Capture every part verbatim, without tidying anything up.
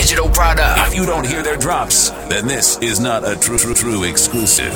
digital product. If you don't hear their drops, then this is not a true, true, true exclusive.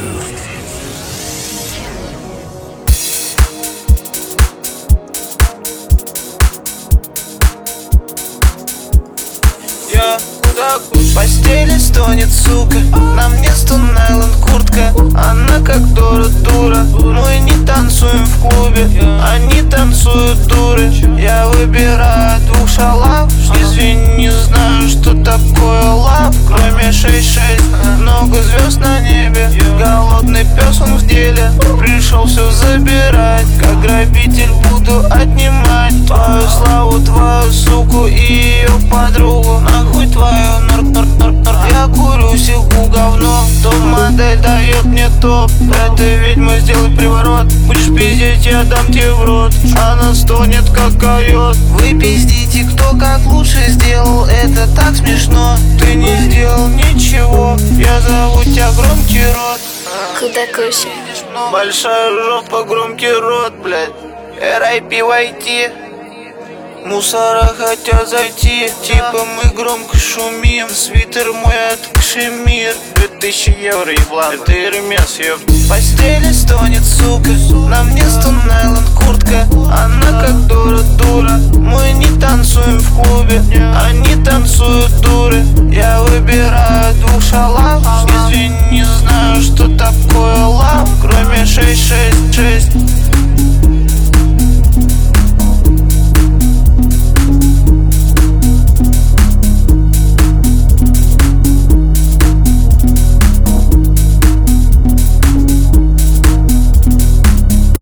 Я так в постели стонет, сука. На мне стон найлон куртка. Она как дура, дура. Мы не танцуем в клубе, они танцуют дуры. Я выбираю двух шалав. Извини, не знаю, что такое лав. Кроме шесть шесть, много звезд на небе. Голодный пес, он в деле. Пришел все забирать. Как грабитель буду отнимать твою славу, твою суку и ее подругу. Нахуй твою нар нар нар нар. Я курю сику говно. Топ-модель дает мне топ. Этой ведьмы сделай приворот. Будешь пиздеть, я дам тебе в рот. Она стонет, как койот. Вы пиздите, кто как лучше сделал. Это так смешно. Ты не сделал ничего. Я зову тебя громкий рот. Куда Кося? Большая жопа, громкий рот, блядь. эр ай пи вай ти. Мусора хотят зайти. Типа мы громко шумим. Свитер мой от Кашемир. Две тысячи евро, еблан. Это Эрмес, ёпт. В постели стонет, сука. На мне стон найлон куртка. Она как дура,